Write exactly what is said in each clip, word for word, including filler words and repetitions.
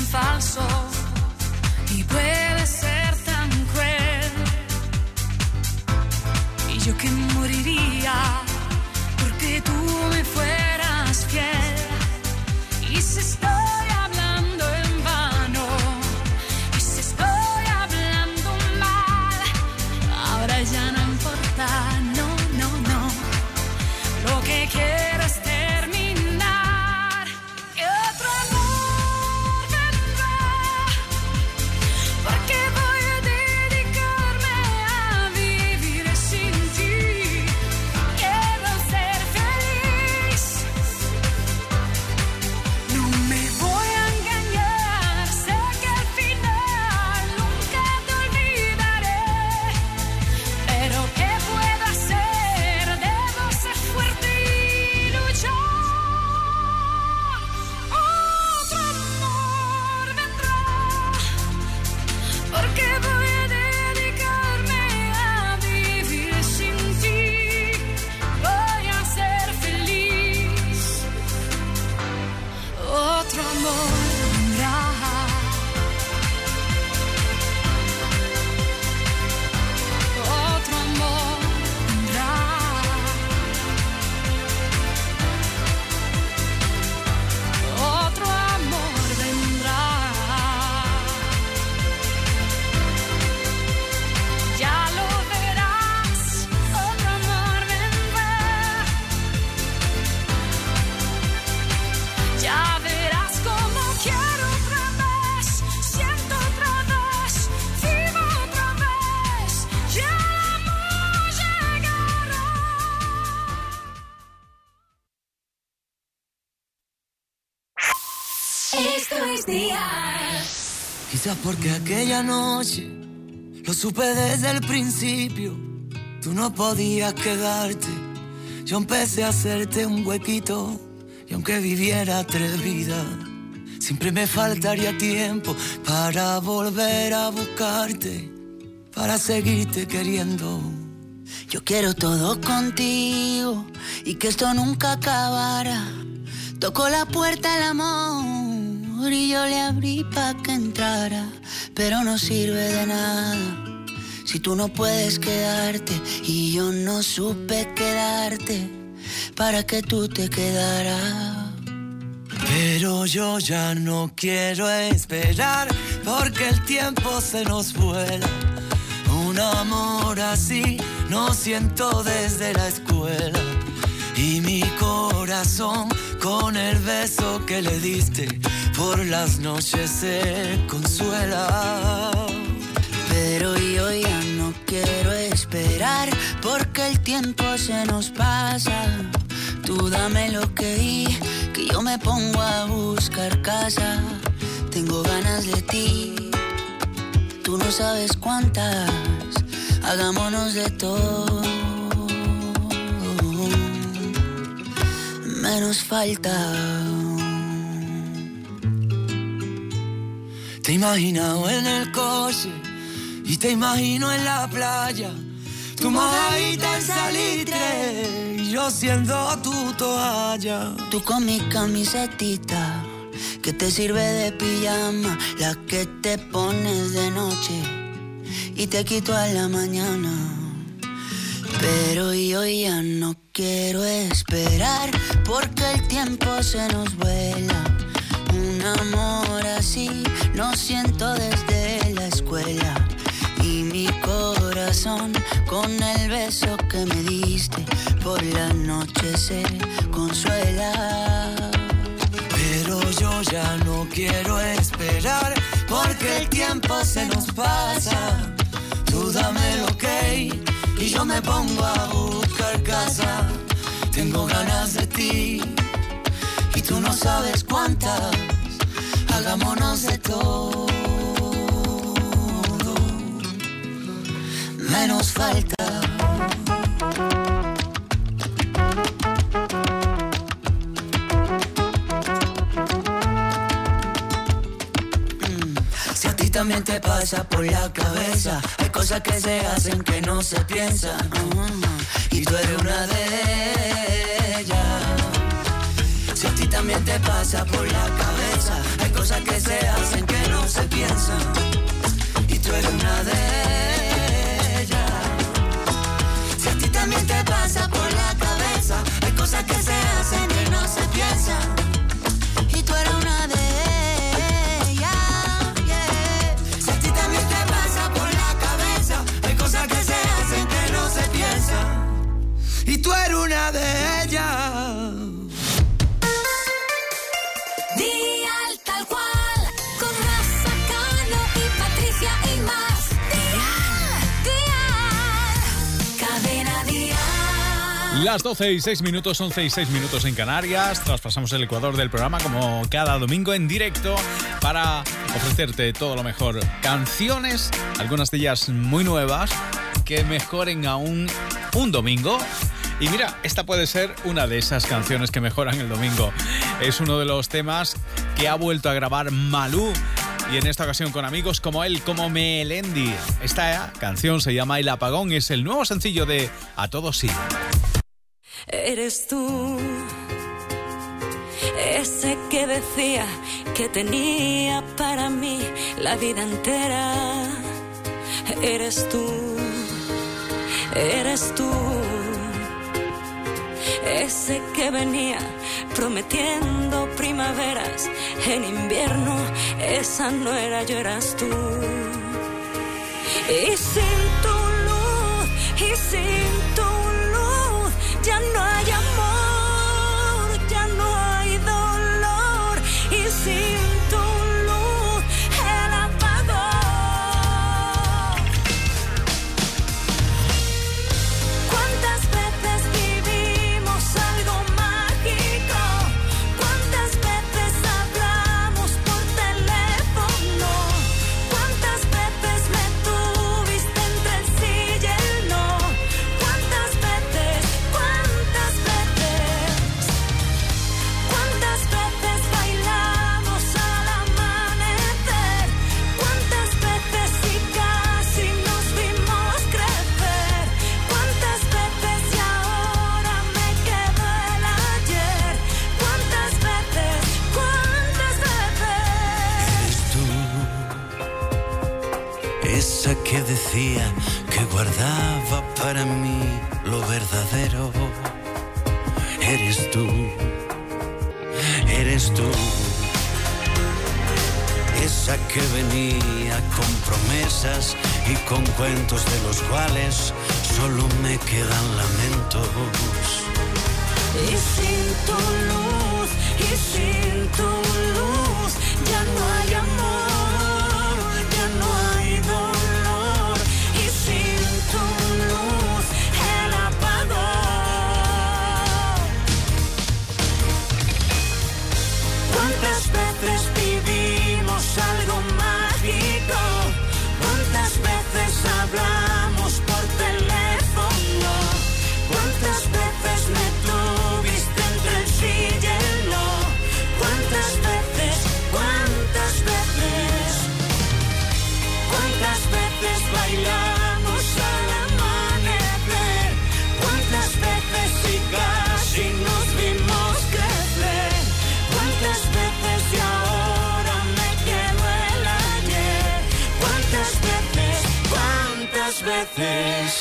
falso y puede ser tan cruel. Y yo que moriría porque tú me fueras fiel. Y si estoy hablando en vano, y si estoy hablando mal, ahora ya no importa, no, no, no. Lo que quiero es terminar. Y otro amor vendrá, porque voy a dedicarme a vivir sin ti. Quiero ser feliz. No me voy a engañar, sé que al final nunca te olvidaré. Pero ¿qué puedo hacer? Debo ser fuerte y luchar. Otro amor vendrá, porque voy a dedicarme a vivir sin ti. Voy a ser feliz. Otro amor vendrá. Otro amor vendrá. Otro amor vendrá. Ya lo verás. Otro amor vendrá. Ya verás cómo quiero otra vez, siento otra vez, vivo otra vez. Ya el amor llegará. Esto es día. Quizás porque aquella noche lo supe desde el principio. Tú no podías quedarte. Yo empecé a hacerte un huequito. Y aunque viviera tres vidas, siempre me faltaría tiempo para volver a buscarte, para seguirte queriendo. Yo quiero todo contigo y que esto nunca acabara. Tocó la puerta el amor y yo le abrí pa' que entrara, pero no sirve de nada si tú no puedes quedarte y yo no supe quedarte para que tú te quedaras. Pero yo ya no quiero esperar porque el tiempo se nos vuela. Un amor así no siento desde la escuela. Y mi corazón con el beso que le diste por las noches se consuela. Pero yo ya no quiero esperar porque el tiempo se nos pasa. Tú dame lo que di, que yo me pongo a buscar casa. Tengo ganas de ti, tú no sabes cuántas. Hagámonos de todo, menos falta. Te he imaginado en el coche y te imagino en la playa. Tu mojadita en salitre y yo siendo tu toalla. Tú con mi camisetita que te sirve de pijama, la que te pones de noche y te quito a la mañana. Pero yo ya no quiero esperar porque el tiempo se nos vuela. Un amor así no siento desde la escuela. Y mi corazón con el beso que me diste por la noche se consuela. Pero yo ya no quiero esperar porque el tiempo se nos pasa. Tú dame el ok y yo me pongo a buscar casa. Tengo ganas de ti y tú no sabes cuántas. Hagámonos de todo, menos falta. Si a ti también te pasa por la cabeza, hay cosas que se hacen que no se piensan, uh-huh. Y tú eres una de ellas. Si a ti también te pasa por la cabeza, hay cosas que se hacen que no se piensan, y tú eres una de ellas. Si a ti también te pasa por la cabeza, hay cosas que se hacen que no se piensan, y tú eres una de ellas, yeah. Si a ti también te pasa por la cabeza, hay cosas que se hacen que no se piensan, y tú eres una de ellas. Dial tal cual, con Rafa, Cano y Patricia y más. Dial, Dial, cadena Dial. Las doce y seis minutos, once y seis minutos en Canarias. Traspasamos el ecuador del programa como cada domingo en directo para ofrecerte todo lo mejor. Canciones, algunas de ellas muy nuevas, que mejoren aún un domingo. Y mira, esta puede ser una de esas canciones que mejoran el domingo. Es uno de los temas que ha vuelto a grabar Malú, y en esta ocasión con amigos como él, como Melendi. Esta canción se llama El Apagón, es el nuevo sencillo de A Todos Sí. Eres tú, ese que decía que tenía para mí la vida entera. Eres tú, eres tú, ese que venía prometiendo primaveras en invierno. Esa no era yo, eras tú. Y sin tu luz, y sin tu luz, ya no hay amor, ya no hay dolor. Y sin tu luz, el apagón. ¿Cuántas veces vivimos algo mágico? ¿Cuántas veces hablamos por teléfono? ¿Cuántas veces me tuviste entre el sí y el no? ¿Cuántas veces, cuántas veces? ¿Cuántas veces bailamos al amanecer? ¿Cuántas veces y casi nos vimos crecer? ¿Cuántas veces y ahora me quedo el ayer? ¿Cuántas veces, cuántas veces? Eres tú, esa que decía que guardaba para mí lo verdadero. Eres tú, eres tú, esa que venía con promesas y con cuentos de los cuales solo me quedan lamentos. Y sin tu luz, y sin tu luz, ya no hay amor, ya no hay dolor. Y sin tu luz, el apagón. ¿Cuántas veces vivimos algo mágico? ¿Cuántas veces hablamos por teléfono? ¿Cuántas veces me tuviste entre el sí y el no? ¿Cuántas veces, cuántas veces? ¿Cuántas veces bailamos al amanecer? ¿Cuántas veces y casi nos vimos crecer? ¿Cuántas veces y ahora me quedo el ayer? ¿Cuántas veces, cuántas veces?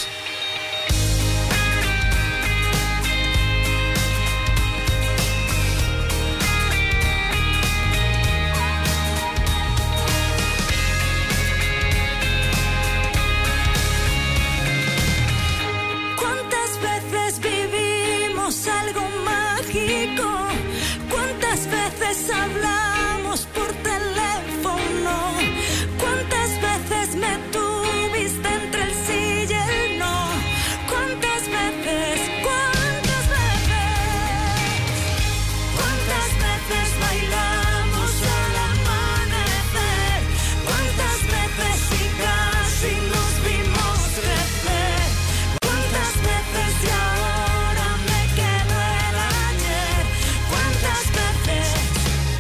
¿Cuántas veces vivimos algo mágico? ¿Cuántas veces hablamos por teléfono? ¿Cuántas veces me tuviste entre el sí y el no? ¿Cuántas veces, cuántas veces? ¿Cuántas veces bailamos al amanecer? ¿Cuántas veces y casi nos vimos crecer? ¿Cuántas veces y ahora me quedo el ayer? ¿Cuántas veces?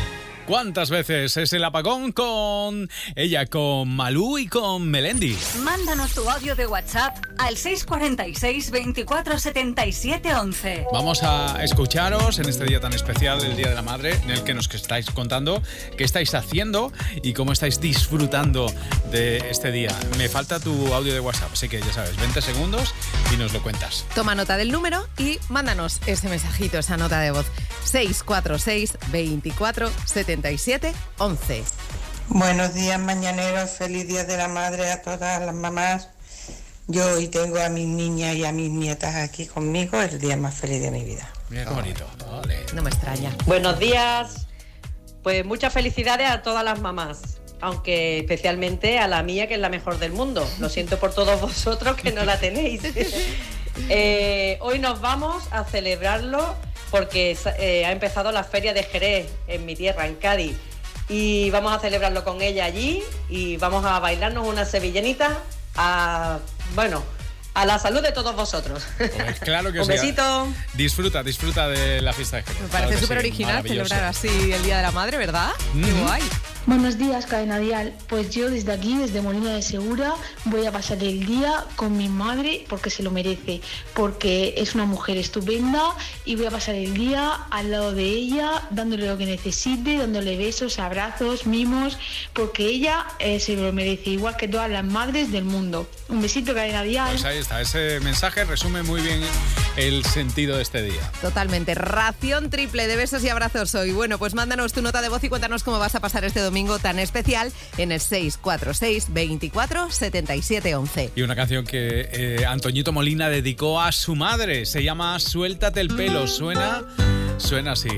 ¿Cuántas veces es el apagón con ella, con Malú y con Melendi? Mándanos tu audio de WhatsApp al seis cuatro seis, veinticuatro, setenta y siete, once. Vamos a escucharos en este día tan especial, el Día de la Madre, en el que nos estáis contando qué estáis haciendo y cómo estáis disfrutando de este día. Me falta tu audio de WhatsApp, así que ya sabes, veinte segundos y nos lo cuentas. Toma nota del número y mándanos ese mensajito, esa nota de voz. seis cuatro seis, veinticuatro, setenta y siete, once. Buenos días, mañaneros. Feliz Día de la Madre a todas las mamás. Yo hoy tengo a mis niñas y a mis nietas aquí conmigo, el día más feliz de mi vida. Mira qué bonito. Vale. No me extraña. Buenos días. Pues muchas felicidades a todas las mamás, aunque especialmente a la mía, que es la mejor del mundo. Lo siento por todos vosotros que no la tenéis. eh, hoy nos vamos a celebrarlo porque eh, ha empezado la Feria de Jerez en mi tierra, en Cádiz, y vamos a celebrarlo con ella allí y vamos a bailarnos una sevillanitas a, bueno, a la salud de todos vosotros. Pues claro que Un sí. besito. Disfruta, disfruta de la fiesta de Jerez. Me parece Claro que súper sí, original maravilloso. celebrar así el Día de la Madre, ¿verdad? Mm. Qué guay. Buenos días, Cadena Dial. Pues yo desde aquí, desde Molina de Segura, voy a pasar el día con mi madre porque se lo merece, porque es una mujer estupenda y voy a pasar el día al lado de ella, dándole lo que necesite, dándole besos, abrazos, mimos, porque ella eh, se lo merece, igual que todas las madres del mundo. Un besito, Cadena Dial. Pues ahí está, ese mensaje resume muy bien el sentido de este día. Totalmente. Ración triple de besos y abrazos hoy. Bueno, pues mándanos tu nota de voz y cuéntanos cómo vas a pasar este domingo tan especial en el seis cuatro seis, veinticuatro, setenta y siete, once. Y una canción que eh, Antoñito Molina dedicó a su madre. Se llama Suéltate el pelo. Suena, suena así.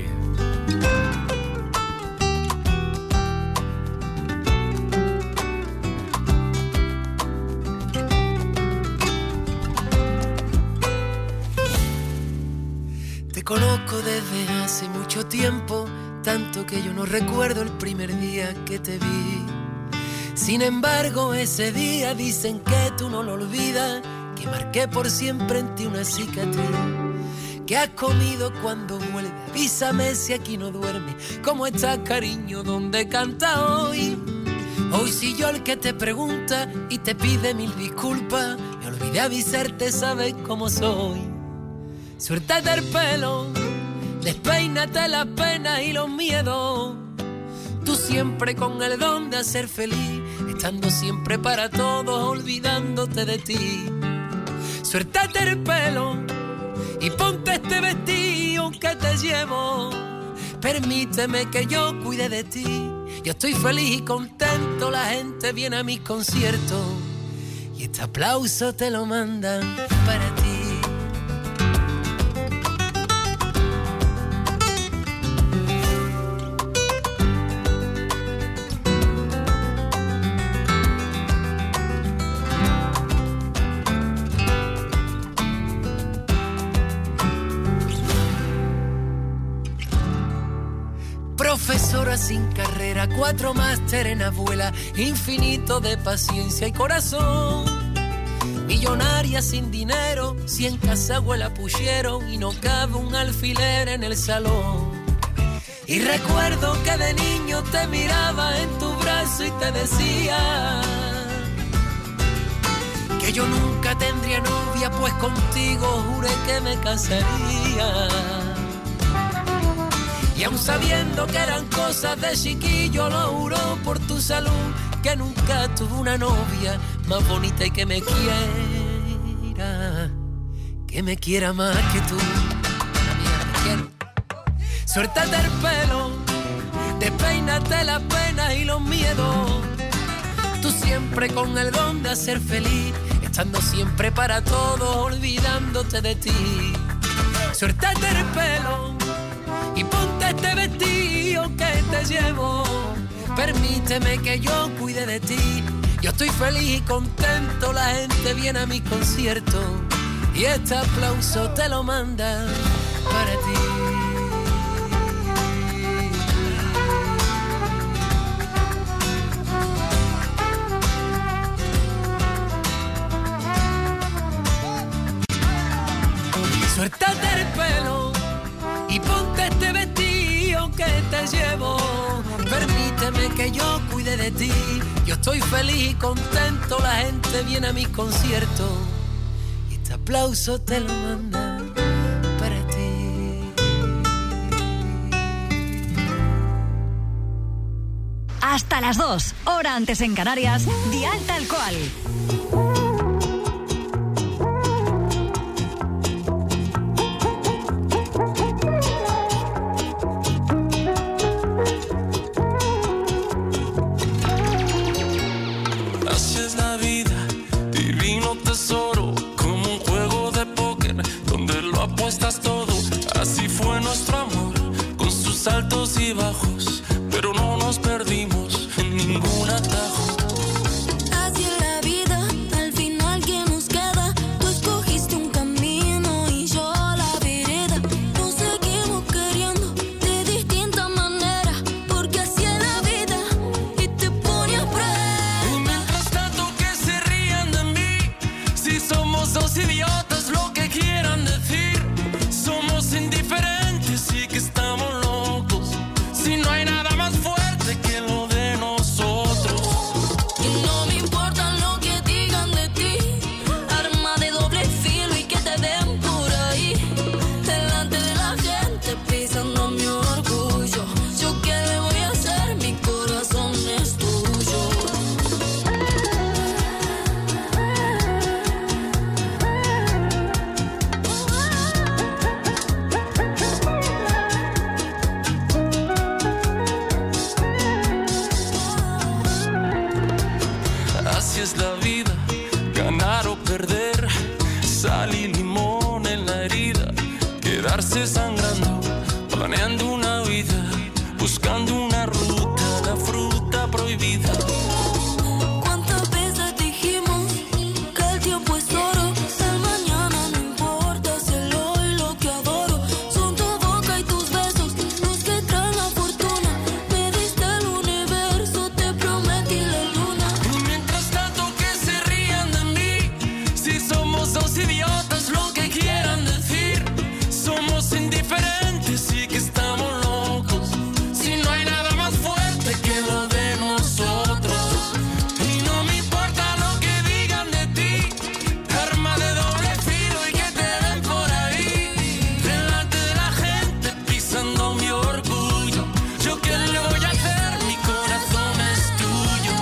Te conozco desde hace mucho tiempo, tanto que yo no recuerdo el primer día que te vi. Sin embargo, ese día dicen que tú no lo olvidas, que marqué por siempre en ti una cicatriz. ¿Qué has comido cuando vuelve? Avísame si aquí no duerme. ¿Cómo estás, cariño? ¿Dónde canta hoy? Hoy soy yo el que te pregunta y te pide mil disculpas. Me olvidé avisarte, sabes cómo soy. Suéltate el pelo, despeínate las penas y los miedos. Tú siempre con el don de hacer feliz, estando siempre para todos, olvidándote de ti. Suéltate el pelo y ponte este vestido que te llevo. Permíteme que yo cuide de ti. Yo estoy feliz y contento, la gente viene a mis conciertos y este aplauso te lo mandan para ti. Profesora sin carrera, cuatro máster en abuela, infinito de paciencia y corazón. Millonaria sin dinero, si en casa abuela pusieron y no cabe un alfiler en el salón. Y recuerdo que de niño te miraba en tu brazo y te decía que yo nunca tendría novia, pues contigo juré que me casaría. Y aun sabiendo que eran cosas de chiquillo, lo juro por tu salud, que nunca tuve una novia más bonita y que me quiera, que me quiera más que tú. Suéltate el pelo, despeínate las penas y los miedos. Tú siempre con el don de hacer feliz, estando siempre para todos, olvidándote de ti. Suéltate el pelo y ponte este vestido que te llevo. Permíteme que yo cuide de ti. Yo estoy feliz y contento, la gente viene a mis conciertos y este aplauso te lo manda para ti. Suéltate el pelo y ponte este vestido que te llevo. permíteme que yo cuide de ti. Yo estoy feliz y contento, la gente viene a mis conciertos y este aplauso te lo manda para ti. Hasta las dos, hora antes en Canarias, Dial Tal Cual. Tesoro, como un juego de póker donde lo apuestas todo. Así fue nuestro amor, con sus altos y bajos, pero no nos perdimos en ningún atajo. Así es la vida, al final ¿qué nos queda? Tú escogiste un camino y yo la vereda. Nos seguimos queriendo de distinta manera, porque así es la vida y te pone a prueba. Y mientras tanto que se rían de mí, si somos dos idiotas, lo que quieran decir. Somos indiferentes y que estamos locos. Si no hay nada más fuerte que lo de nosotros. Y no me importa lo que digan de ti, arma de doble filo y que te den por ahí. Delante de la gente pisando mi orgullo. Yo qué le voy a hacer, mi corazón es tuyo. Así es la vida, ganar o perder, sal y limón en la herida, quedarse sangrando, planeando una vida, buscando una ruta, la fruta prohibida. ¿Cuántas veces dijimos que el tiempo es oro? El mañana no importa, si el hoy lo que adoro. Son tu boca y tus besos los que traen la fortuna. Me diste el universo, te prometí la luna. Y mientras tanto que se rían de mí, si somos dos idiotas, lo que quieran decir. Somos indiferentes y que estamos locos. Si no hay nada más fuerte que lo de nosotros. Y no me importa lo que digan de ti, arma de doble filo y que te den por ahí. Delante de la gente pisando mi orgullo. Yo qué le voy a hacer, mi corazón es tuyo.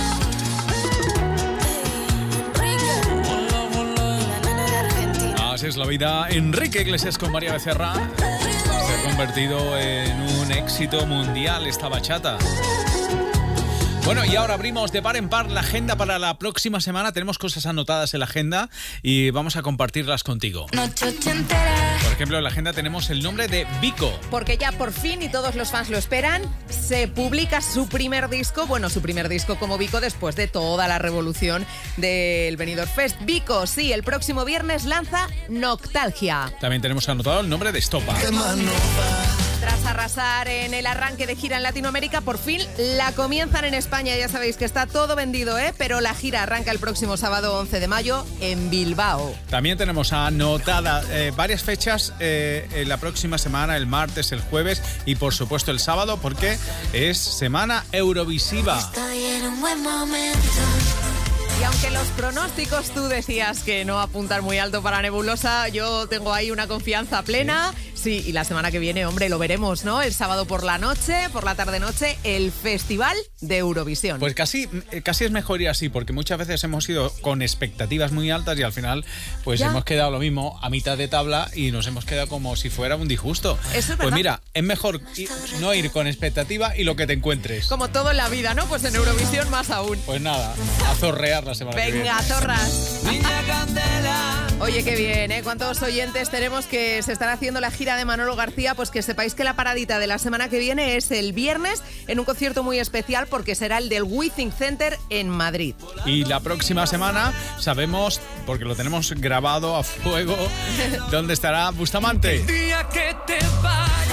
Así es la vida. Enrique Iglesias con María Becerra se ha convertido en un éxito mundial esta bachata. Bueno, y ahora abrimos de par en par la agenda para la próxima semana. Tenemos cosas anotadas en la agenda y vamos a compartirlas contigo. Noche ochentera. Por ejemplo, en la agenda tenemos el nombre de Vico. Porque ya por fin, y todos los fans lo esperan, se publica su primer disco, bueno, su primer disco como Vico después de toda la revolución del Benidorm Fest. Vico, sí, el próximo viernes lanza Noctalgia. También tenemos anotado el nombre de Estopa. Tras arrasar en el arranque de gira en Latinoamérica, por fin la comienzan en España. Ya sabéis que está todo vendido, ¿eh? Pero la gira arranca el próximo sábado once de mayo en Bilbao. También tenemos anotadas eh, varias fechas eh, en la próxima semana, el martes, el jueves y por supuesto el sábado, porque es semana Eurovisiva. Estoy en un buen momento. Y aunque los pronósticos tú decías que no apuntan muy alto para Nebulosa, yo tengo ahí una confianza plena. Sí, y la semana que viene, hombre, lo veremos, ¿no? El sábado por la noche, por la tarde-noche, el Festival de Eurovisión. Pues casi, casi es mejor ir así, porque muchas veces hemos ido con expectativas muy altas y al final pues ¿Ya? hemos quedado lo mismo, a mitad de tabla, y nos hemos quedado como si fuera un disgusto. Eso es pues mira, es mejor ir, no ir con expectativa y lo que te encuentres. Como todo en la vida, ¿no? Pues en Eurovisión más aún. Pues nada, a zorrear la semana Venga, que viene. Venga, zorras. Niña Candela. Oye, qué bien, ¿eh? ¿Cuántos oyentes tenemos que se están haciendo la gira de Manolo García? Pues que sepáis que la paradita de la semana que viene es el viernes en un concierto muy especial, porque será el del Withing Center en Madrid. Y la próxima semana sabemos, porque lo tenemos grabado a fuego, dónde estará Bustamante. El día que te vayas,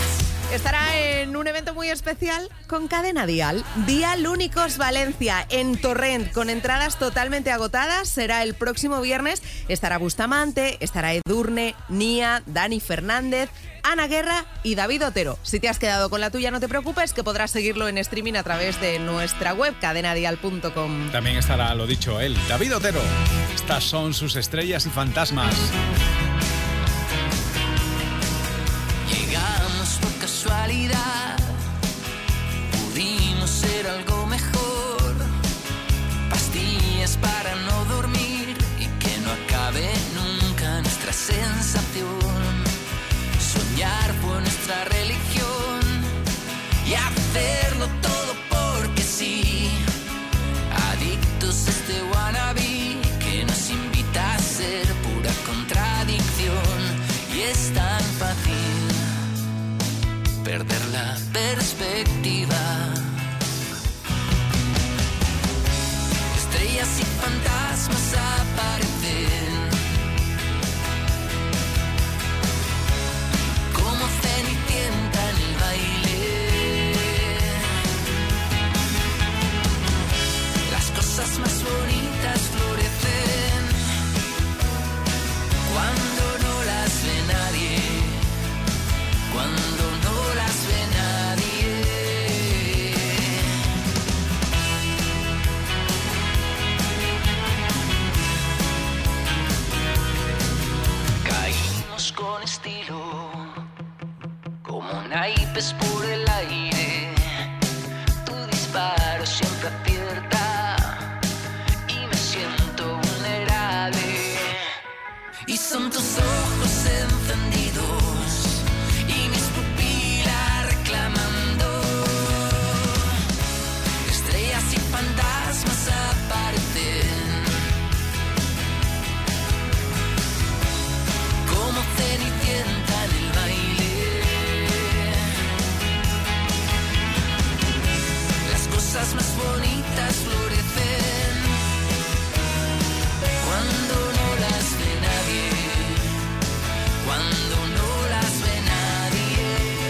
Estará en un evento muy especial con Cadena Dial. Dial Únicos Valencia en Torrent, con entradas totalmente agotadas. Será el próximo viernes. Estará Bustamante, estará Edurne, Nia, Dani Fernández, Ana Guerra y David Otero. Si te has quedado con la tuya, no te preocupes, que podrás seguirlo en streaming a través de nuestra web, cadena dial punto com. También estará, lo dicho, él, David Otero. Estas son sus estrellas y fantasmas. Llegamos por casualidad, pudimos ser algo mejor. Pastillas para no dormir y que no acabe nunca nuestra sensación. Soñar fue nuestra religión y hacerlo todo porque sí. Adictos a este wannabe que nos invita a ser pura contradicción. Y es tan fácil perder la perspectiva. Estrellas y fantasmas aparecen como cenicienta en el baile. Las cosas más bonitas florecen cuando no las ve nadie, cuando no las ve nadie. Caímos con estilo como naipes por el aire. Tu disparo siempre acierta y me siento vulnerable. Y son tus ojos encendidos y mis pupilas reclamando. Estrellas y fantasmas aparecen como cenicienta en el baile. Las cosas más bonitas florecen cuando no las ve nadie, cuando no las ve nadie.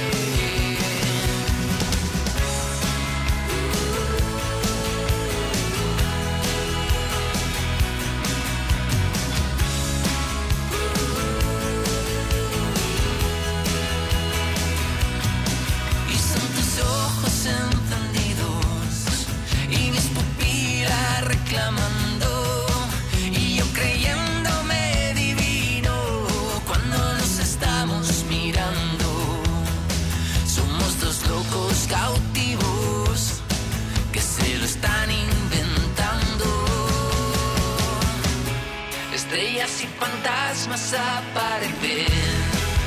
Y son tus ojos encendidos y mis pupilas reclamando, y yo creyéndome divino cuando nos estamos mirando. Somos dos locos cautivos que se lo están inventando. Estrellas y fantasmas aparecen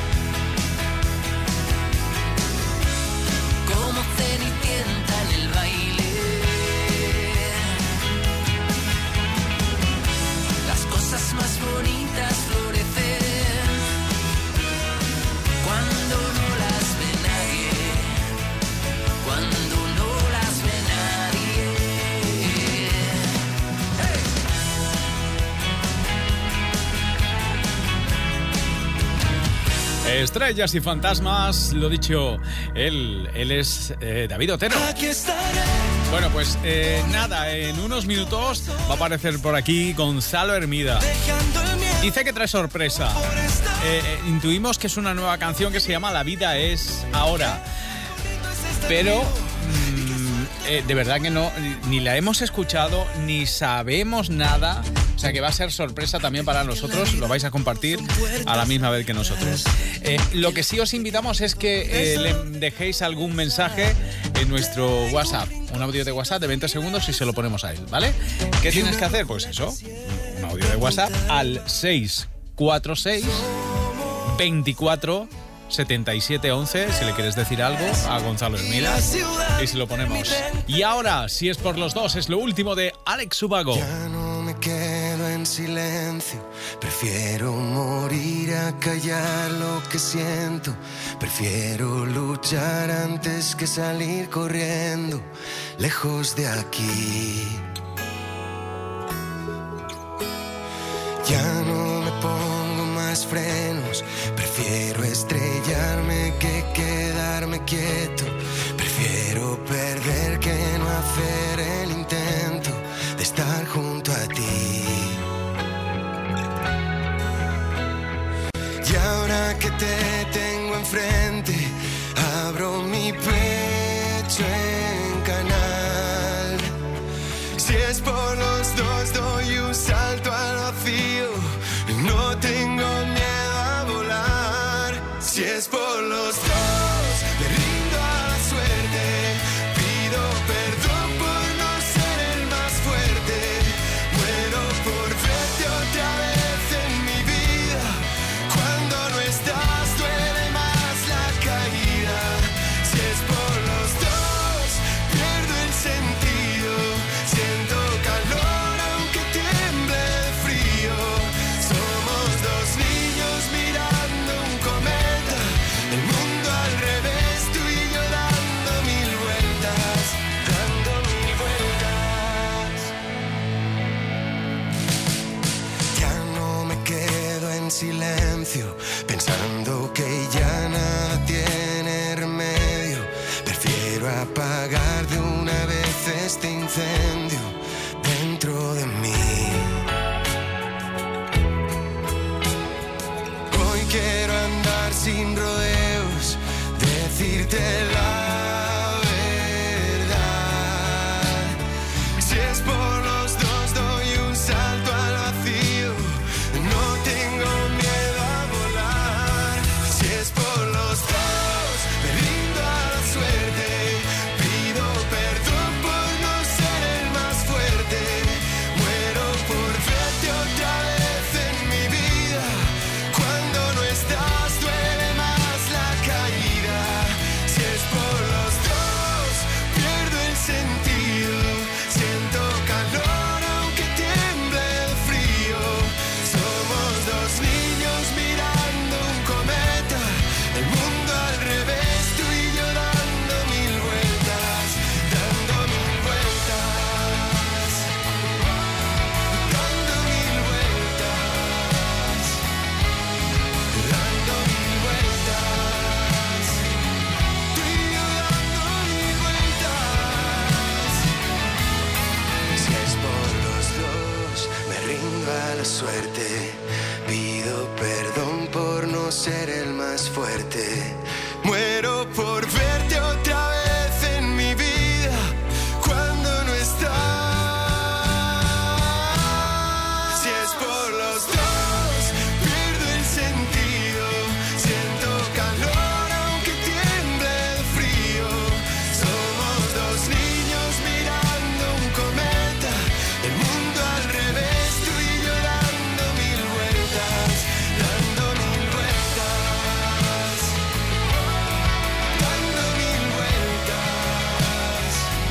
como cenicienta en el baile. Las cosas más bonitas florecen cuando no las ve nadie, cuando no las ve nadie. Estrellas y fantasmas, lo dicho, él, él es eh, David Otero. Bueno, pues eh, nada, en unos minutos va a aparecer por aquí Gonzalo Hermida. Dice que trae sorpresa. Eh, eh, intuimos que es una nueva canción que se llama La vida es ahora. Pero mmm, eh, de verdad que no, ni la hemos escuchado, ni sabemos nada. O sea que va a ser sorpresa también para nosotros, lo vais a compartir a la misma vez que nosotros. Eh, lo que sí os invitamos es que eh, le dejéis algún mensaje en nuestro WhatsApp, un audio de WhatsApp de veinte segundos y se lo ponemos a él, ¿vale? ¿Qué tienes que hacer? Pues eso, un audio de WhatsApp al seis cuatro seis, veinticuatro, setenta y siete once, si le quieres decir algo a Gonzalo Hermida, y se lo ponemos. Y ahora, si es por los dos, es lo último de Alex Ubago. Ya no me quedo en silencio, prefiero morir a callar lo que siento, prefiero luchar antes que salir corriendo, lejos de aquí. Ya no me pongo más frenos, prefiero estrellarme que quedarme quieto. Prefiero perder que no hacer el intento de estar junto a ti. Y ahora que te tengo enfrente, abro mi pecho en canal. Si es por los dos, doy un salto al vacío. No tengo miedo a volar. Si es por los dos, me rindo a la suerte. Pido perdón por no ser el más fuerte. Muero por verte otra vez en mi vida. Cuando no estás duele más la caída. Si es por los dos, pierdo el sentido. Siento calor aunque tiemble de frío. Somos dos niños mirando un cometa. El mundo al revés, tú y yo dando mil vueltas. Dando mil vueltas. Ya no me quedo en silencio, pensando que ya nada tiene remedio. Prefiero apagar de una vez este incendio dentro de mí. Hoy quiero andar sin rodeos, decirte la verdad. Si es por los dos, doy un salto al vacío. No tengo miedo a volar. Si es por los dos, me rindo a la suerte. Pido perdón por no ser el más fuerte. Muero por verte otra vez en mi vida. Cuando no estás duele más la caída. Si es por los dos, pierdo el sentido. Siento calor aunque tiemble de frío. Somos dos niños mirando un cometa. El mundo al revés, tú y yo dando mil vueltas. Dando mil vueltas. Dando mil vueltas. Dando mil vueltas. Tú y yo dando mil vueltas. Si es por los dos, me rindo a la suerte. Pido perdón por no ser el más fuerte. Muero por verte otra vez en mi vida. Cuando no estás. Si es por los dos, pierdo el sentido. Siento calor aunque tiemble de frío. Somos dos niños mirando un cometa. El mundo al revés, tú y yo dando mil vueltas. Dando mil vueltas. Dando mil vueltas.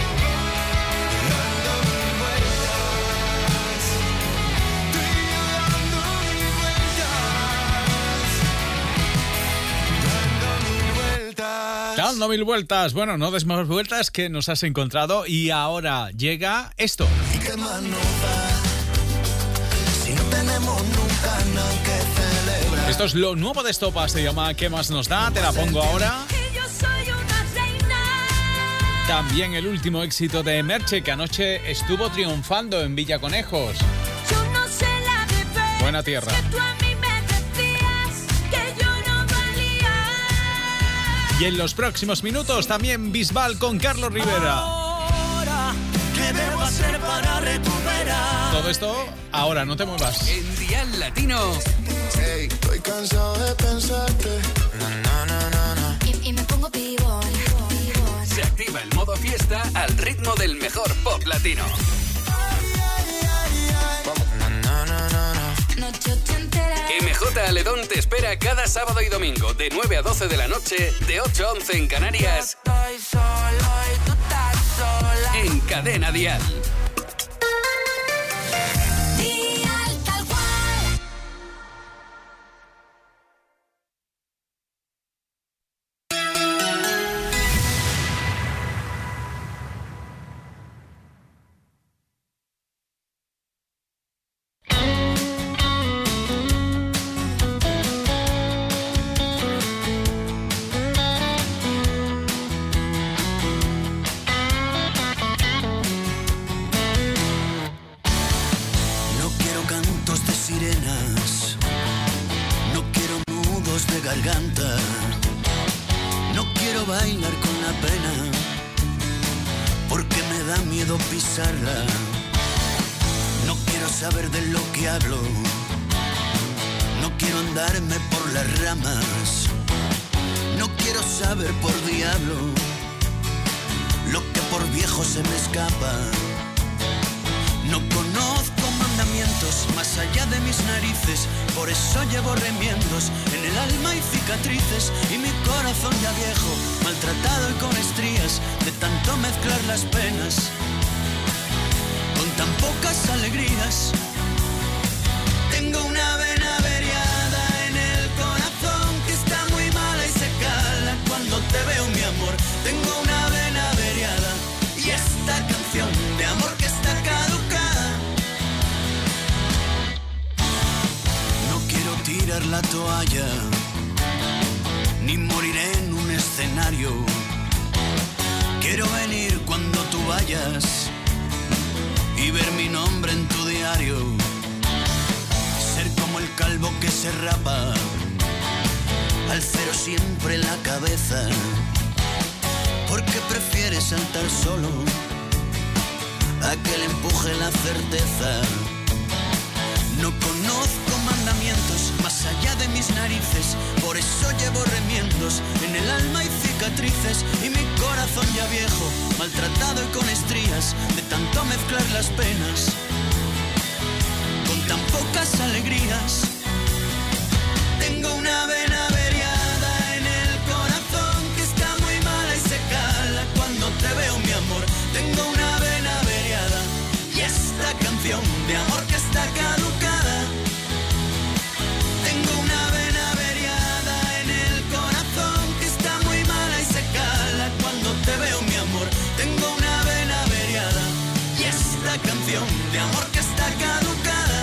Dando mil vueltas. Tú y yo dando mil vueltas. Dando mil vueltas. Dando mil vueltas. Bueno, no des más vueltas que nos has encontrado y ahora llega esto. ¿Y qué más nos da? Si no tenemos nunca nada que celebrar. Esto es lo nuevo de Estopa, se llama ¿Qué más nos da? Te la pongo ahora. Yo soy una reina. También el último éxito de Merche, que anoche estuvo triunfando en Villaconejos. Yo no sé la de ver. Buena tierra. Que tú a mí me decías que yo no valía. Y en los próximos minutos también Bisbal con Carlos Rivera. Ahora, ¿qué debo hacer para recuperar? Todo esto ahora, no te muevas. En Dial Latino. Hey, estoy cansado de pensarte. No, no, no, no, no. Y, y me pongo pibón. Se activa el modo fiesta al ritmo del mejor pop latino. No, no, no, no, no. Noche ochentera. M J Aledón te espera cada sábado y domingo de nueve a doce de la noche, de ocho a once en Canarias. Estoy solo y tú estás sola. En Cadena Dial. Dial tal cual. garganta. No quiero bailar con la pena, porque me da miedo pisarla. No quiero saber de lo que hablo, no quiero andarme por las ramas. No quiero saber por diablo lo que por viejo se me escapa. No conozco mandamientos más allá de mis narices, por eso llevo remiendos en el alma y cicatrices, y mi corazón ya viejo, maltratado y con estrías de tanto mezclar las penas con tan pocas alegrías. Tengo una vena averiada en el corazón que está muy mala y se cala cuando te veo, mi amor. Tengo una vena averiada y esta canción de amor que está caducada. No quiero tirar la toalla, ni moriré en un escenario. Quiero venir cuando tú vayas y ver mi nombre en tu diario. Ser como el calvo que se rapa, al cero siempre en la cabeza, porque prefiere saltar solo a que le empuje la certeza. No conozco mandamientos más allá de mis narices, por eso llevo remiendos en el alma y cicatrices, y mi corazón ya viejo, maltratado y con estrías de tanto mezclar las penas con tan pocas alegrías. Tengo una vena averiada en el corazón que está muy mala y se cala cuando te veo, mi amor. Tengo una vena averiada y esta canción de amor que está caducada. Tengo una vena averiada en el corazón que está muy mala y se cala cuando te veo, mi amor. Tengo una vena averiada y esta canción de amor que está caducada.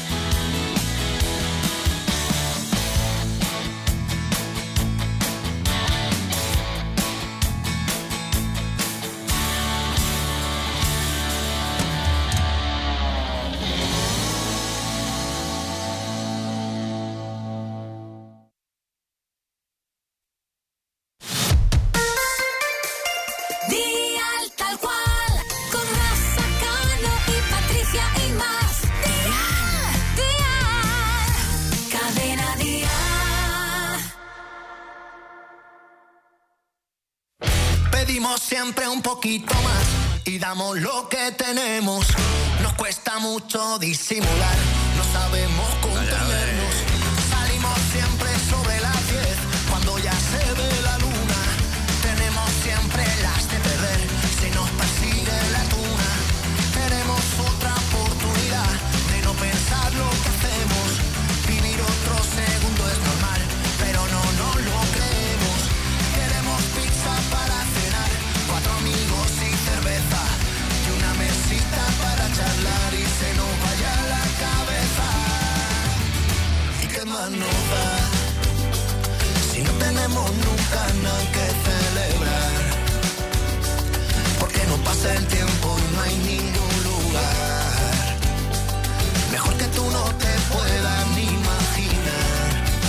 Siempre un poquito más y damos lo que tenemos. Nos cuesta mucho disimular, no sabemos contenernos. Salimos siempre sobre las diez cuando ya se ve la luna. Tenemos siempre las de perder si nos persigue la tuna. Tenemos otra oportunidad de no pensar lo que hacemos. Vivir otro segundo es normal, pero no nos lo creemos. Queremos pizza para cenar, cuatro amigos y cerveza, y una mesita para charlar y se nos vaya la cabeza. ¿Y qué más nos da? Si no tenemos nunca nada que celebrar, porque no pasa el tiempo y no hay ningún lugar mejor que tú no te puedas ni imaginar,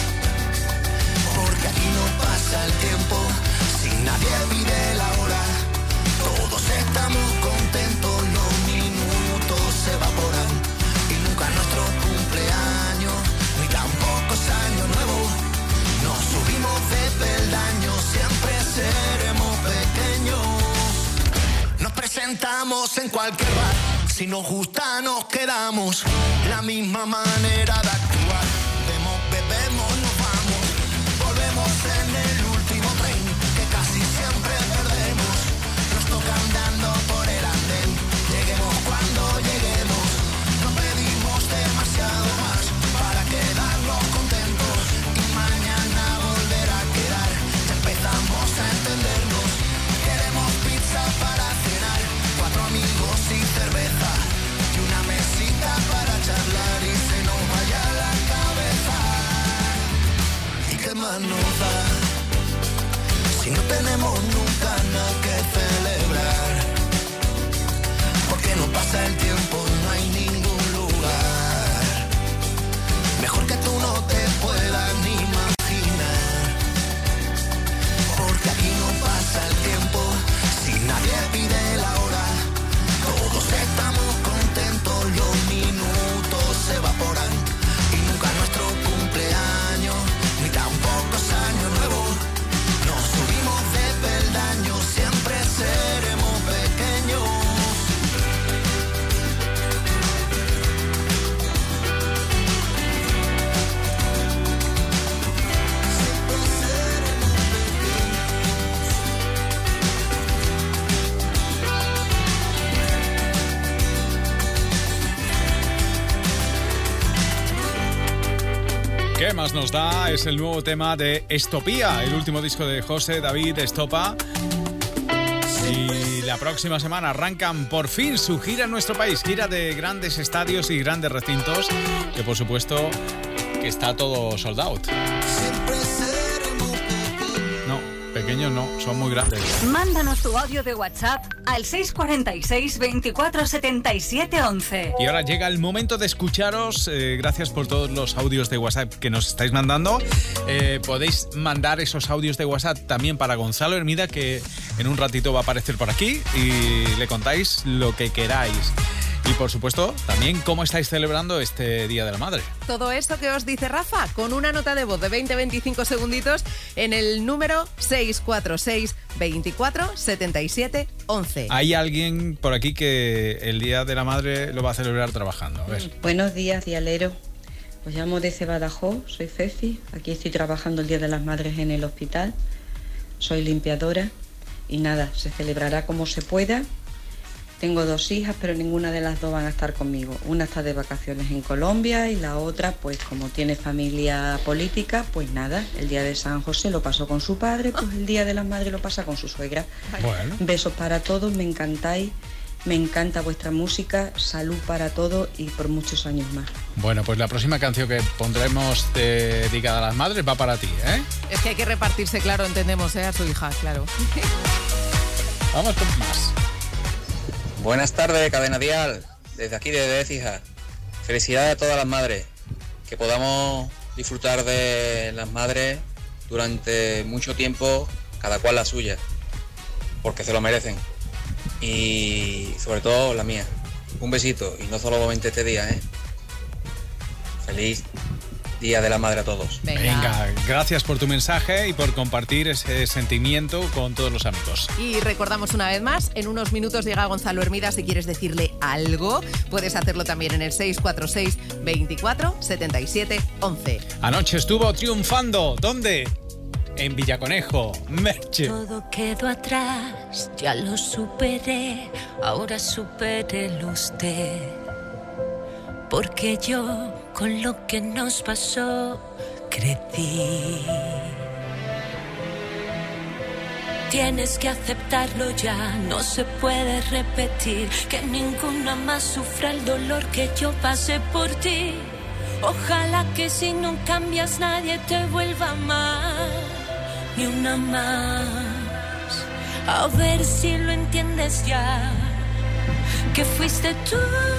porque aquí no pasa el tiempo si nadie pide la hora. Todos estamos contentos, los minutos se evaporan y nunca nuestro cumpleaños, ni tampoco es año nuevo. Nos subimos de peldaños, siempre seremos pequeños. Nos presentamos en cualquier bar, si nos gusta nos quedamos. La misma manera de actuar, vemos, bebemos, nos vamos. Volvemos en el último tren que casi siempre perdemos. Nos toca andando por el andén, lleguemos cuando lleguemos. No pedimos demasiado más para quedarnos contentos y mañana volver a quedar. Ya empezamos a entendernos. Queremos pizza para cenar, cuatro amigos y cerveza, y una mesita para charlar y se nos vaya la cabeza. ¿Y qué más nos da? Si no tenemos nunca nada que celebrar, porque no pasa el tiempo y no hay ningún lugar mejor que tú no te puedas ni imaginar. más nos da es el nuevo tema de Estopía, el último disco de José David Estopa. Y la próxima semana arrancan por fin su gira en nuestro país, gira de grandes estadios y grandes recintos, que por supuesto que está todo sold out. No, pequeños no, son muy grandes. Mándanos tu audio de WhatsApp al seis cuatro seis, veinticuatro setenta y siete once. Y ahora llega el momento de escucharos. Eh, gracias por todos los audios de WhatsApp que nos estáis mandando. Eh, podéis mandar esos audios de WhatsApp también para Gonzalo Hermida, que en un ratito va a aparecer por aquí, y le contáis lo que queráis. Y por supuesto, también cómo estáis celebrando este Día de la Madre. Todo esto que os dice Rafa, con una nota de voz de veinte a veinticinco segunditos en el número seis cuatro seis, veinticuatro setenta y siete once. Hay alguien por aquí que el Día de la Madre lo va a celebrar trabajando. A ver. Buenos días, dialero. Os llamo desde Badajoz, soy Fefi. Aquí estoy trabajando el Día de las Madres en el hospital. Soy limpiadora y nada, se celebrará como se pueda. Tengo dos hijas, pero ninguna de las dos van a estar conmigo. Una está de vacaciones en Colombia y la otra, pues como tiene familia política, pues nada, el día de San José lo pasó con su padre, pues el Día de las Madres lo pasa con su suegra. Bueno. Besos para todos, me encantáis, me encanta vuestra música, salud para todos y por muchos años más. Bueno, pues la próxima canción que pondremos dedicada a las madres va para ti, ¿eh? Es que hay que repartirse, claro, entendemos, ¿eh? A su hija, claro. Vamos con más. Buenas tardes, Cadena Dial, desde aquí, desde Écija. Felicidades a todas las madres, que podamos disfrutar de las madres durante mucho tiempo, cada cual la suya, porque se lo merecen. Y sobre todo la mía. Un besito, y no solamente este día, ¿eh? Feliz Día de la Madre a todos. Venga. Venga, gracias por tu mensaje y por compartir ese sentimiento con todos los amigos. Y recordamos una vez más, en unos minutos llega Gonzalo Hermida. Si quieres decirle algo, puedes hacerlo también en el seis cuatro seis, veinticuatro setenta y siete once. Anoche estuvo triunfando. ¿Dónde? En Villaconejo, Merche. Todo quedó atrás, ya lo superé, ahora supérelo usted. Porque yo, con lo que nos pasó, crecí. Tienes que aceptarlo ya, no se puede repetir. Que ninguna más sufra el dolor que yo pasé por ti. Ojalá que si no cambias nadie te vuelva a amar, ni una más. A ver si lo entiendes ya, que fuiste tú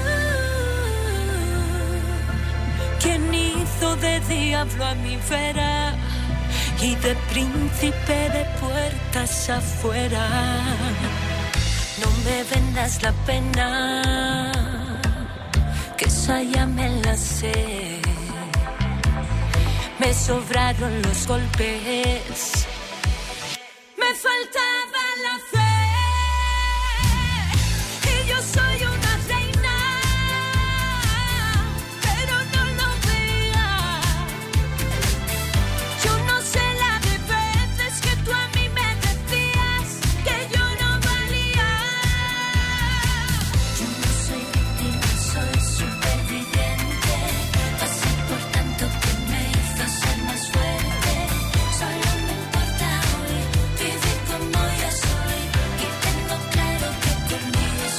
quien hizo de diablo a mi vera y de príncipe de puertas afuera. No me vendas la pena, que esa ya me la sé. Me sobraron los golpes, me faltaba la fe, y yo soy una reina, pero no lo veía. Yo no sé la de veces que tú a mí me decías que yo no valía. Yo no soy víctima, soy superviviente. Pasé por tanto que me hizo ser más fuerte. Solo me importa hoy vivir como yo soy, y tengo claro que conmigo es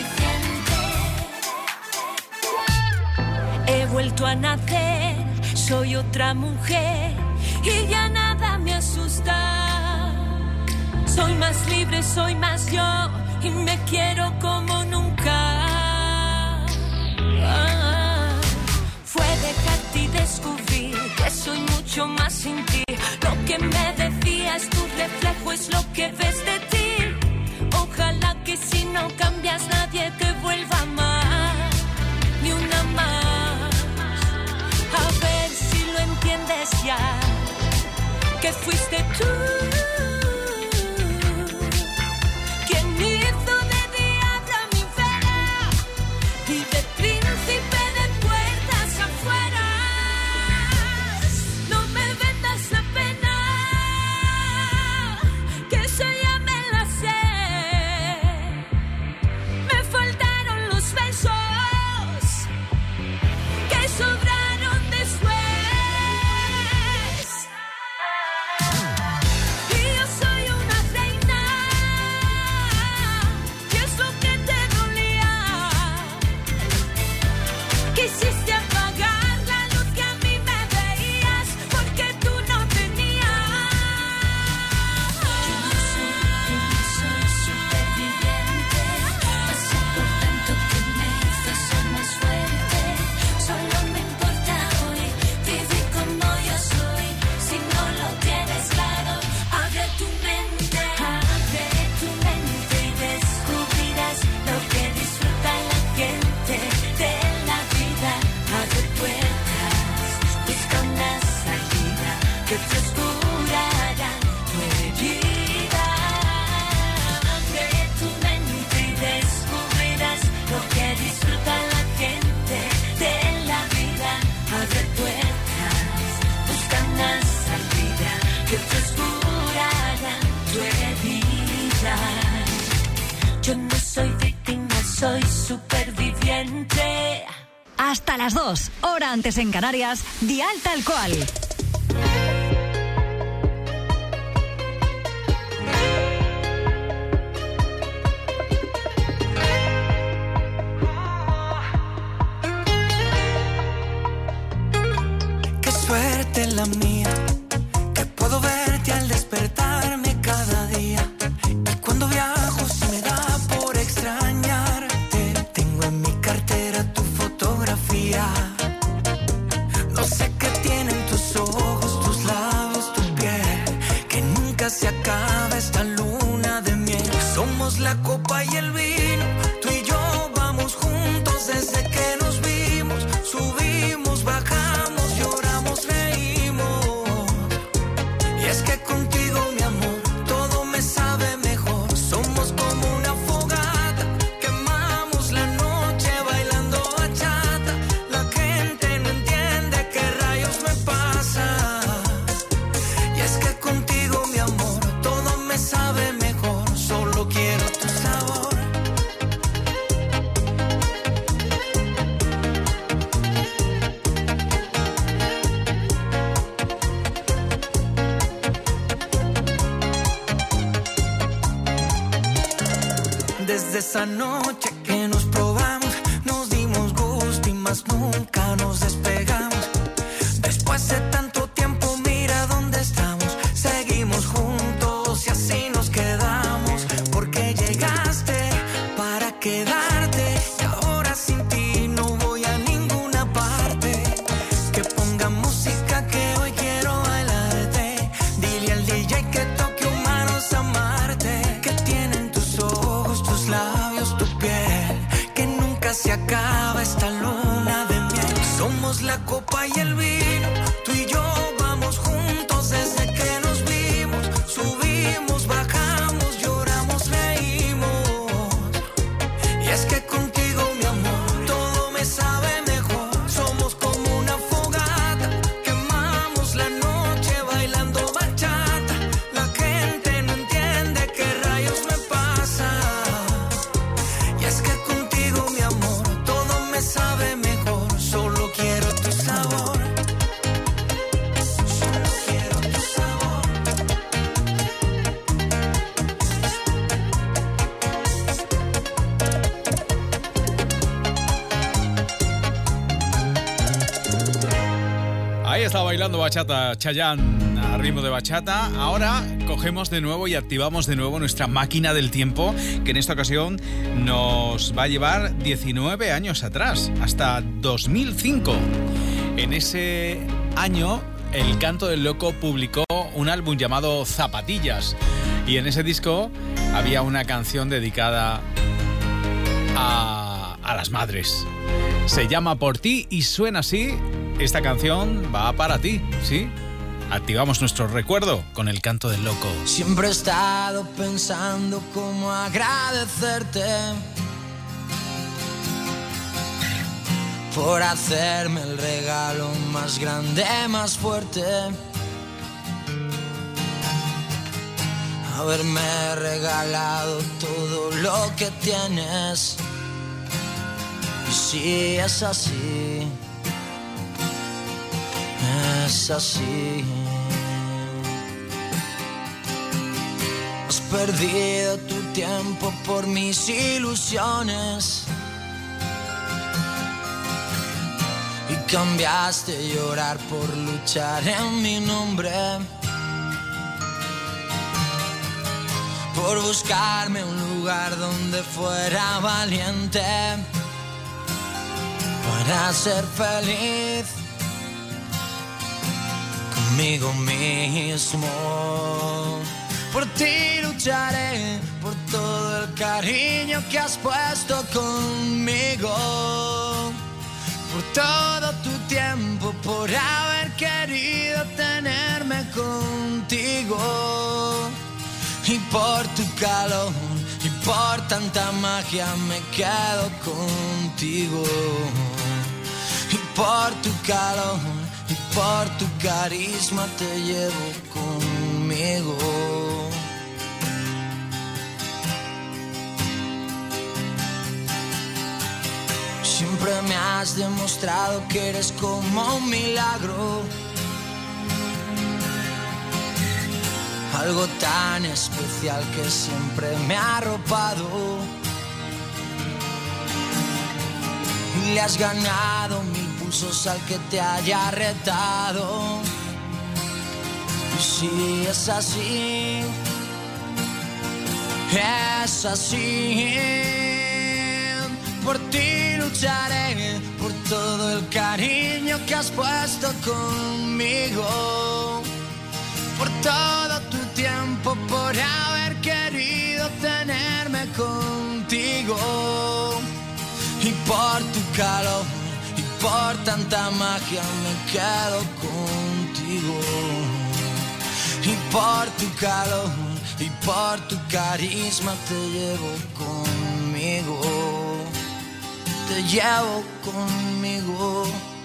suficiente. He vuelto a nacer, soy otra mujer y ya nada me asusta. Soy más libre, soy más yo y me quiero como nunca. Ah, fue dejarte y descubrir que soy mucho más sin ti. Lo que me decías, tu reflejo es lo que ves de ti. Ojalá que si no cambias nadie te vuelva a amar, ni una más. A ver si lo entiendes ya, que fuiste tú quien hizo de diablo a mi vera y de príncipe de puertas afuera. No me vendas la pena, que esa ya me la sé. Me faltaron los besos que sobraron después. que transcurrirán tu herida. Abre tu mente y descubrirás lo que disfruta la gente de la vida. Abre puertas, busca una salida que transcurrirán tu herida. Yo no soy víctima, soy superviviente. Hasta las dos, hora antes en Canarias, Dial Tal Cual. Qué suerte la mía, que puedo verte al despertarme cada día. Y cuando viajo se me da por extrañarte. Tengo en mi cartera tu fotografía. No sé qué tienen tus ojos, tus labios, tu piel, que nunca se acaba esta luna de miel. Somos la copa y el vino, tú y yo vamos juntos desde que nos vimos. Subimos, bajamos, lloramos, reímos. Y es que contigo, mi amor, todo me sabe mejor. Somos como una fogata, quemamos la noche bailando bachata. La gente no entiende qué rayos me pasa. Y es que contigo, mi amor, todo me sabe mejor. Solo quiero tu sabor. Desde esa noche que nos probamos, nos dimos gusto y más nunca nos despegamos. Después de tanto tiempo, mira dónde estamos. Seguimos juntos y así nos quedamos. Porque llegaste para quedarte y ahora sin ti no voy a ninguna parte. Que ponga música que hoy quiero bailarte. Dile al D J que toque humanos amarte. Que tienen tus ojos, tus labios, tu piel, que nunca se acaba esta luna de miel. Somos la copa y el vino, tú y yo vamos juntos desde que nos vimos. Subimos, bajamos, lloramos, reímos. Y es que contigo, mi amor, todo me sabe mejor. Somos como una fogata, quemamos la noche bailando bachata. La gente no entiende qué rayos me pasa. Y es que contigo, mi amor, todo me sabe mejor. Solo quiero tu sabor. Solo quiero tu sabor. Ahí está bailando bachata Chayanne a ritmo de bachata. Ahora cogemos de nuevo y activamos de nuevo nuestra máquina del tiempo, que en esta ocasión nos va a llevar diecinueve años atrás, hasta dos mil cinco. En ese año, El Canto del Loco publicó un álbum llamado Zapatillas, y en ese disco había una canción dedicada a, a las madres. Se llama Por ti y suena así. Esta canción va para ti, ¿sí? Activamos nuestro recuerdo con El Canto del Loco. Siempre he estado pensando cómo agradecerte por hacerme el regalo más grande, más fuerte. Haberme regalado todo lo que tienes. Y si es así, es así. Has perdido tu tiempo por mis ilusiones y cambiaste llorar por luchar en mi nombre, por buscarme un lugar donde fuera valiente para ser feliz conmigo mismo. Por ti lucharé, por todo el cariño que has puesto conmigo, por todo tu tiempo, por haber querido tenerme contigo. Y por tu calor y por tanta magia me quedo contigo. Y por tu calor y por tu carisma te llevo conmigo. Siempre me has demostrado que eres como un milagro, algo tan especial que siempre me ha arropado. Y le has ganado mil pulsos al que te haya retado. Y si es así, es así. Por ti lucharé, por todo el cariño que has puesto conmigo, por todo tu tiempo, por haber querido tenerme contigo. Y por tu calor y por tanta magia me quedo contigo. Y por tu calor y por tu carisma te llevo conmigo. Te llevo conmigo.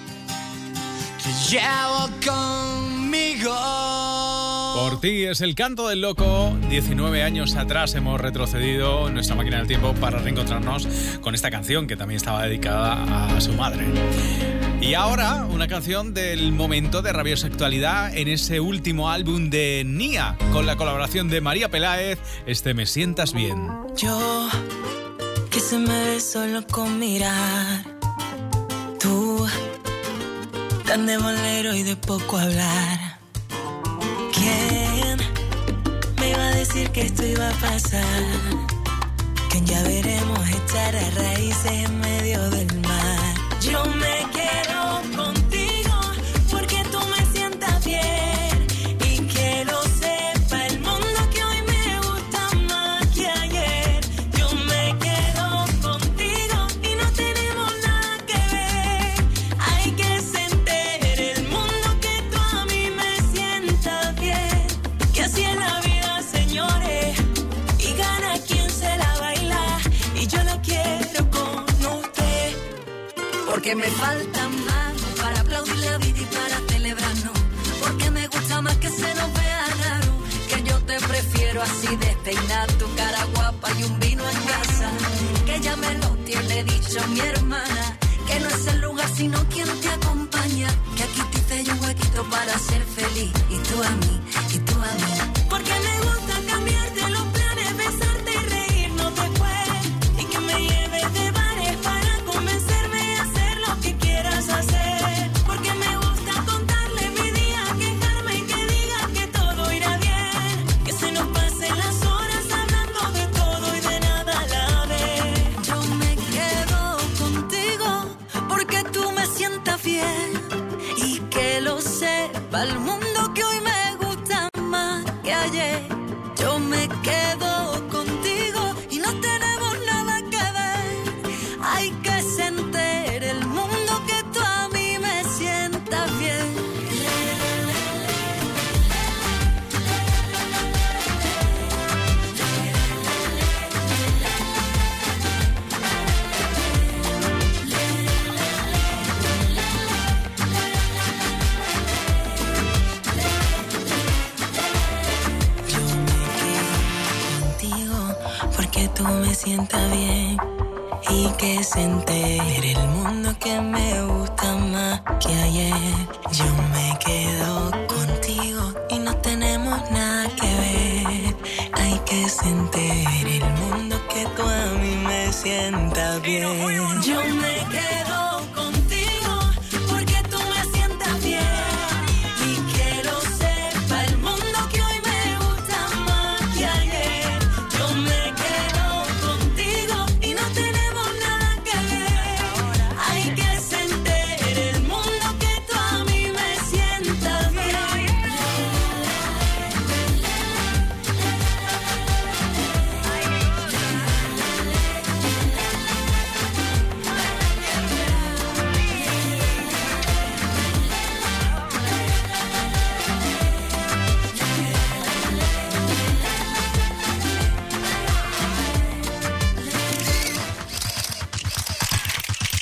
Te llevo conmigo. Por ti es el canto del loco. diecinueve años atrás hemos retrocedido en nuestra máquina del tiempo para reencontrarnos con esta canción que también estaba dedicada a su madre. Y ahora una canción del momento de rabiosa actualidad en ese último álbum de Nia, con la colaboración de María Peláez, este Me Sientas Bien. Yo, que se me ve solo con mirar, tú, tan de bolero y de poco hablar. ¿Quién me iba a decir que esto iba a pasar? Que ya veremos echar a raíces en medio del mar. Yo me quedo contigo porque tú me sientas bien y que lo sepa el mundo que hoy me gusta más que ayer. Yo me quedo contigo y no tenemos nada que ver. Hay que se entere el mundo que tú a mí me sientas bien. Que así es la vida, señores, y gana quien se la baila. Y yo la quiero con usted, porque me faltan manos para aplaudir la vida y para celebrarnos. Porque me gusta más que se nos vea raro. Que yo te prefiero así, despeinar tu cara guapa y un vino en casa. Que ya me lo tiene dicho mi hermana. Que no es el lugar sino quien te acompaña. Que aquí te hice yo un huequito para ser feliz. Y tú a mí, y tú a mí. Porque me gusta cambiarte los planes, besarte y reírnos después. Y que me lleves de bares para convencerme de hacer lo que quieras hacer. Porque me gusta contarle mi día, quejarme y que diga que todo irá bien. Que se nos pasen las horas hablando de todo y de nada a la vez. Yo me quedo contigo porque tú me sientas bien y que lo sepa el mundo que hoy me gusta más que ayer. Yo me quedo contigo y no tenemos nada que ver. Hay que se entere el mundo que tú a mí me sientas bien. Contigo porque tú me sientas bien y que se entere el mundo que me gusta más que ayer. Yo me quedo contigo y no tenemos nada que ver. Hay que se entere el mundo que tú a mí me sientas bien. Yo me quedo contigo porque tú me sientas bien y que lo sepa el mundo que hoy me gusta más que ayer. Yo me quedo contigo y no tenemos nada que ver. Hay que se entere el mundo que tú a mí me sientas bien.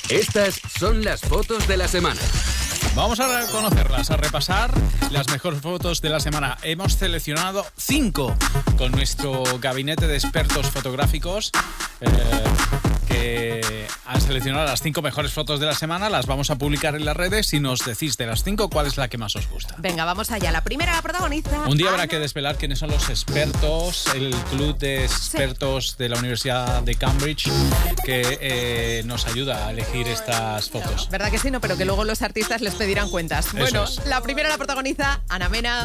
Estas son las fotos de la semana. Vamos a conocerlas, a repasar las mejores fotos de la semana. Hemos seleccionado cinco con nuestro gabinete de expertos fotográficos eh, que han seleccionado las cinco mejores fotos de la semana. Las vamos a publicar en las redes y nos decís de las cinco cuál es la que más os gusta. Venga, vamos allá. La primera la protagoniza Un día Ana. habrá que desvelar quiénes son los expertos, el club de expertos sí. de la Universidad de Cambridge que eh, nos ayuda a elegir estas fotos. ¿Verdad que sí? No, pero que luego los artistas les pedirán cuentas. Eso bueno, es. La primera la protagoniza Ana Mena.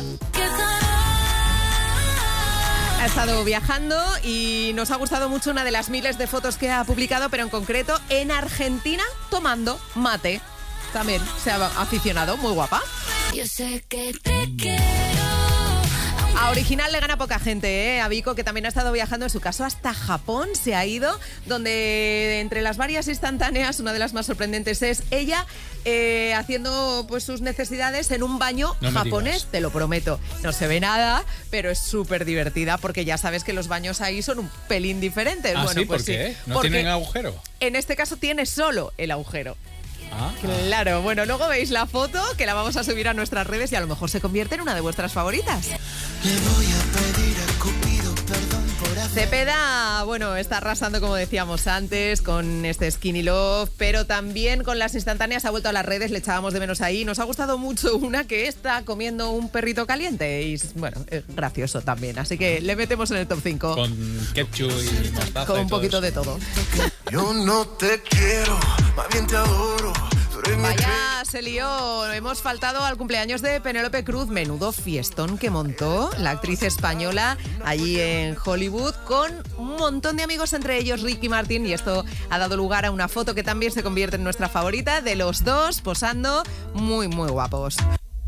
Ha estado viajando y nos ha gustado mucho una de las miles de fotos que ha publicado, pero en concreto en Argentina tomando mate. También se ha aficionado, muy guapa. Yo sé que te quiero. A original le gana poca gente, ¿eh? A Vico, que también ha estado viajando, en su caso hasta Japón se ha ido, donde entre las varias instantáneas, una de las más sorprendentes es ella eh, haciendo pues sus necesidades en un baño no japonés, te lo prometo. No se ve nada, pero es súper divertida porque ya sabes que los baños ahí son un pelín diferentes. ¿Ah, bueno, sí? pues ¿Por qué? sí, ¿No porque tienen agujero? En este caso tiene solo el agujero. Ah, Claro, bueno, luego veis la foto que la vamos a subir a nuestras redes y a lo mejor se convierte en una de vuestras favoritas. Le voy a pedir a Cupido perdón por hacer... Cepeda, bueno, está arrasando como decíamos antes con este Skinny Love, pero también con las instantáneas ha vuelto a las redes, le echábamos de menos ahí. Nos ha gustado mucho una que está comiendo un perrito caliente y, bueno, es gracioso también, así que le metemos en el top cinco. Con ketchup y mostaza Con y un todo poquito eso. de todo. Yo no te quiero, más bien te adoro. Vaya, se lió. Hemos faltado al cumpleaños de Penélope Cruz. Menudo fiestón que montó la actriz española allí en Hollywood con un montón de amigos, entre ellos Ricky Martin. Y esto ha dado lugar a una foto que también se convierte en nuestra favorita, de los dos posando muy, muy guapos.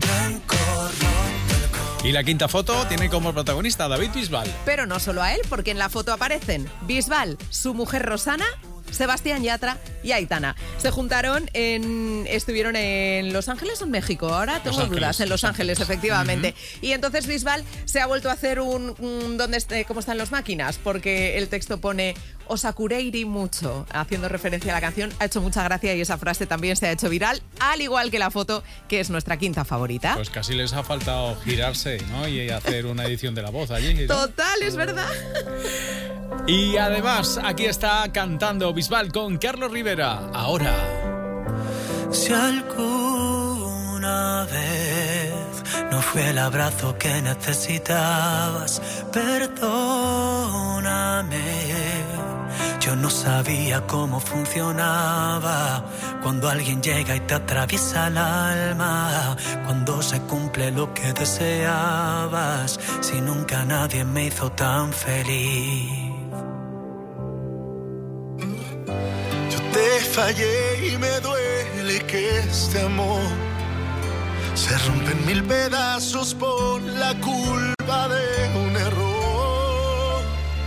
Y la quinta foto tiene como protagonista a David Bisbal. Pero no solo a él, porque en la foto aparecen Bisbal, su mujer Rosana, Sebastián Yatra y Aitana. Se juntaron en... Estuvieron en Los Ángeles o en México. Ahora tengo Los dudas. Ángeles, En Los Los Ángeles, Ángeles. efectivamente. Uh-huh. Y entonces Bisbal se ha vuelto a hacer un... un ¿dónde esté, ¿Cómo están las máquinas? Porque el texto pone Osakureiri mucho, haciendo referencia a la canción. Ha hecho mucha gracia y esa frase también se ha hecho viral, al igual que la foto, que es nuestra quinta favorita. Pues casi les ha faltado girarse, ¿no? Y hacer una edición de la voz allí, ¿no? Total, es verdad. Y además, aquí está cantando Bisbal con Carlos Rivera. Ahora. Si alguna vez no fue el abrazo que necesitabas, perdóname. Yo no sabía cómo funcionaba cuando alguien llega y te atraviesa el alma, cuando se cumple lo que deseabas, si nunca nadie me hizo tan feliz. Te fallé y me duele que este amor se rompe en mil pedazos por la culpa de un error.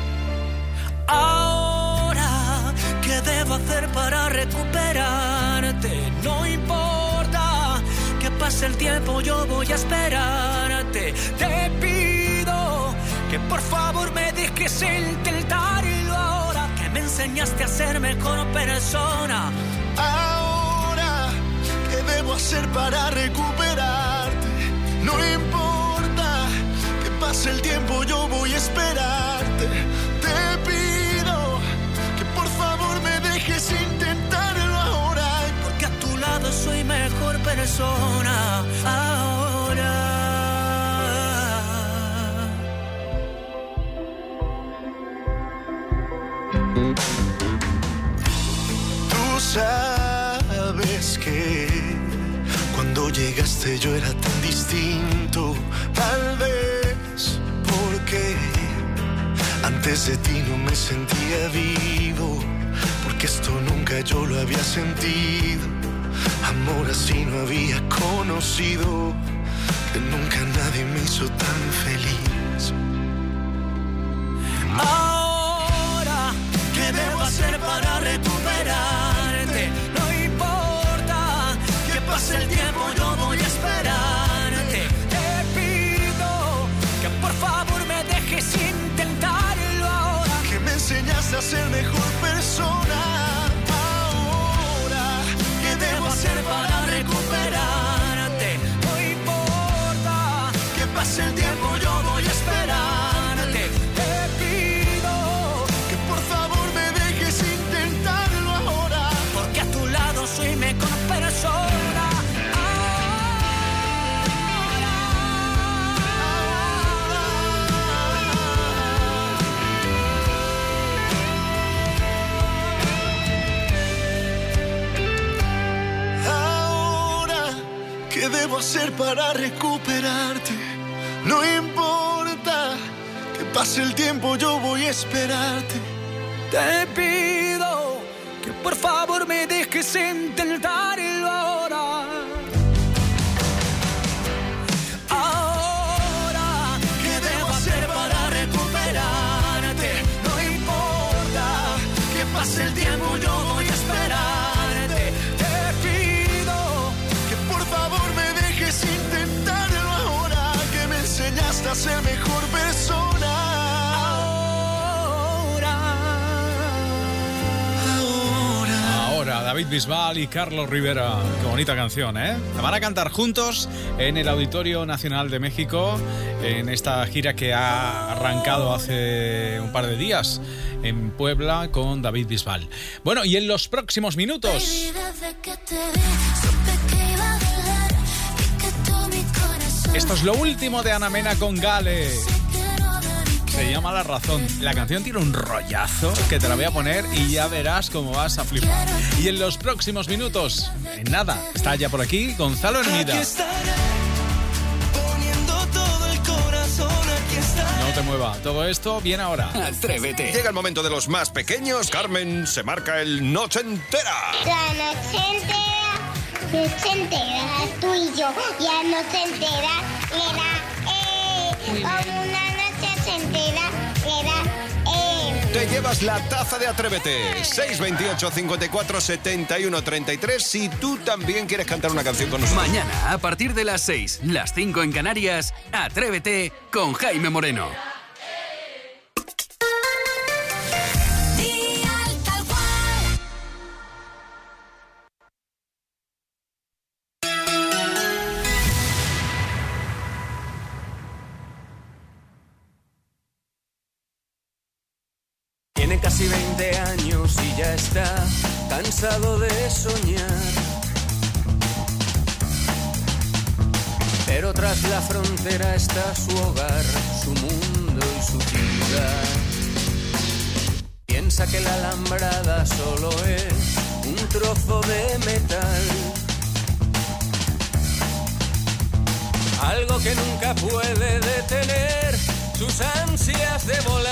Ahora, ¿qué debo hacer para recuperarte? No importa que pase el tiempo, yo voy a esperarte. Te pido que por favor me dejes intentarlo ahora, que me enseñaste a ser mejor persona. Ahora, ¿qué debo hacer para recuperarte? No importa que pase el tiempo, yo voy a esperarte. Te pido que por favor me dejes intentarlo ahora, porque a tu lado soy mejor persona ahora. Tú sabes que cuando llegaste yo era tan distinto, tal vez porque antes de ti no me sentía vivo, porque esto nunca yo lo había sentido, amor así no había conocido, que nunca nadie me hizo tan feliz. Ahora, ¿qué debo hacer para recuperarte? No importa que pase el tiempo, yo voy a esperarte. Te pido que por favor me dejes intentarlo ahora, que me enseñaste a ser mejor persona. Ahora, debo hacer para recuperarte? No importa que pase el tiempo, yo voy a esperarte. Te pido que por favor me dejes intentarlo ahora. Ahora, ¿qué debo hacer para recuperarte? No importa que pase el tiempo, yo voy a esperarte. Te pido que por favor me dejes intentarlo ahora, que me enseñaste a ser mejor persona. David Bisbal y Carlos Rivera. Qué bonita canción, ¿eh? La van a cantar juntos en el Auditorio Nacional de México en esta gira que ha arrancado hace un par de días en Puebla con David Bisbal. Bueno, y en los próximos minutos... Esto es lo último de Ana Mena con Gale. Se llama La Razón. La canción tiene un rollazo que te la voy a poner y ya verás cómo vas a flipar. Y en los próximos minutos, en nada, está ya por aquí Gonzalo Hermida. No te mueva, todo esto viene ahora. Atrévete. Llega el momento de los más pequeños. Carmen se marca el Noche Entera. La noche entera, noche entera, tú y yo, ya no se entera, era, eh, como una noche entera, era, eh. Te llevas la taza de Atrévete. seis veintiocho, cincuenta y cuatro, setenta y uno, treinta y tres. Si tú también quieres cantar una canción con nosotros. Mañana, a partir de las seis, las cinco en Canarias, Atrévete con Jaime Moreno. Tiene casi veinte años y ya está cansado de soñar. Pero tras la frontera está su hogar, su mundo y su ciudad. Piensa que la alambrada solo es un trozo de metal. Algo que nunca puede detener sus ansias de volar.